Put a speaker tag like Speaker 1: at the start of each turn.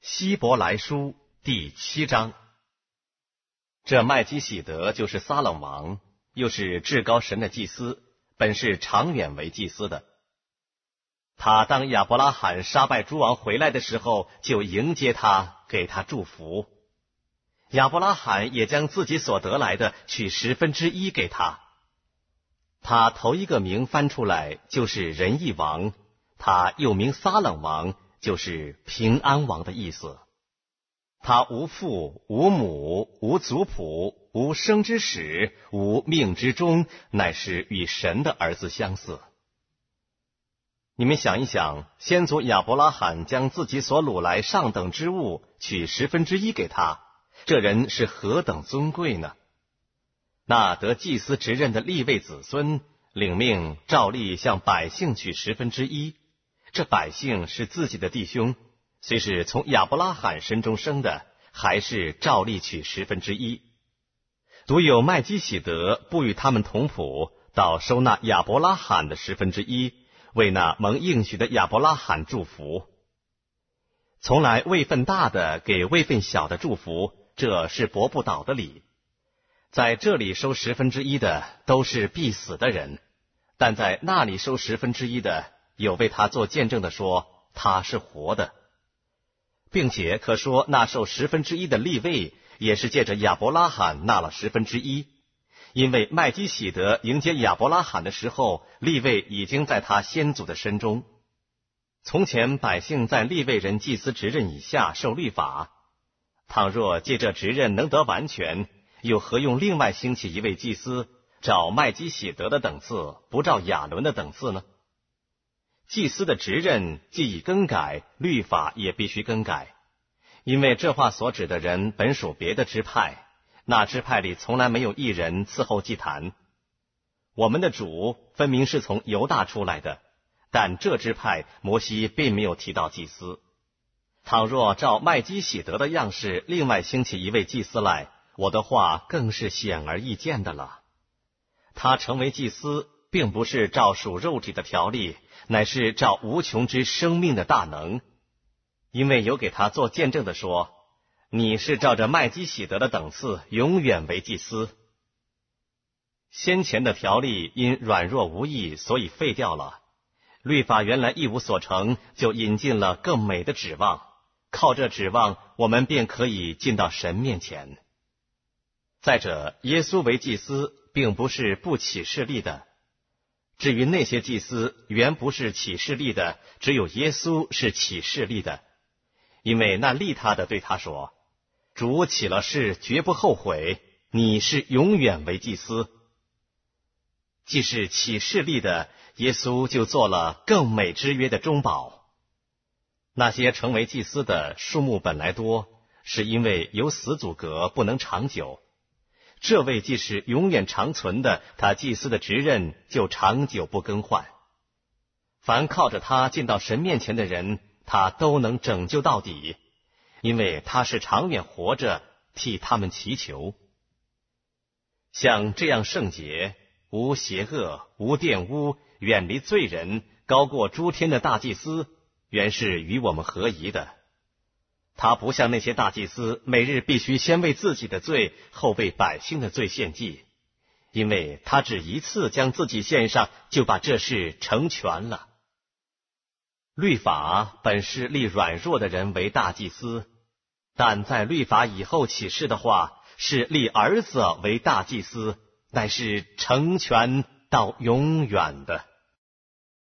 Speaker 1: 希伯来书第7章。这麦基洗德就是撒冷王，又是至高神的祭司，本是长远为祭司的。他当亚伯拉罕杀败诸王回来的时候，就迎接他，给他祝福。亚伯拉罕也将自己所得来的取1/10给他。他头一个名翻出来就是仁义王，他又名撒冷王，就是平安王的意思。他无父无母无族谱无生之始无命之终，乃是与神的儿子相似。你们想一想，先祖亚伯拉罕将自己所掳来上等之物取1/10给他，这人是何等尊贵呢？那得祭司职任的利未子孙领命照例向百姓取1/10，这百姓是自己的弟兄，虽是从亚伯拉罕身中生的，还是照例取1/10。独有麦基洗德不与他们同谱，倒收纳亚伯拉罕的1/10，为那蒙应许的亚伯拉罕祝福。从来位分大的给位分小的祝福，这是驳不倒的理。在这里收1/10的都是必死的人，但在那里收1/10的，有为他做见证的说他是活的，并且可说那受1/10的利未也是借着亚伯拉罕纳了1/10，因为麦基洗德迎接亚伯拉罕的时候，利未已经在他先祖的身中。从前百姓在利未人祭司职任以下受律法，倘若借这职任能得完全，又何用另外兴起一位祭司，照麦基洗德的等次，不照亚伦的等次呢？祭司的职任既已更改，律法也必须更改，因为这话所指的人本属别的支派，那支派里从来没有一人伺候祭坛。我们的主分明是从犹大出来的，但这支派摩西并没有提到祭司。倘若照麦基洗德的样式另外兴起一位祭司来，我的话更是显而易见的了。他成为祭司并不是照属肉体的条例，乃是照无穷之生命的大能。因为有给他做见证的说，你是照着麦基洗德的等次永远为祭司。先前的条例因软弱无益，所以废掉了。律法原来一无所成，就引进了更美的指望，靠这指望，我们便可以进到神面前。再者，耶稣为祭司并不是不起势力的。至于那些祭司原不是起势力的，只有耶稣是起势力的。因为那立他的对他说，主起了誓，绝不后悔，你是永远为祭司。既是起势力的，耶稣就做了更美之约的中保。那些成为祭司的数目本来多，是因为有死阻隔，不能长久。这位既是永远长存的，他祭司的职任就长久不更换。凡靠着他进到神面前的人，他都能拯救到底，因为他是长远活着，替他们祈求。像这样圣洁、无邪恶、无玷污、远离罪人、高过诸天的大祭司，原是与我们合宜的。他不像那些大祭司，每日必须先为自己的罪，后为百姓的罪献祭，因为他只一次将自己献上，就把这事成全了。律法本是立软弱的人为大祭司，但在律法以后启示的话，是立儿子为大祭司，乃是成全到永远的。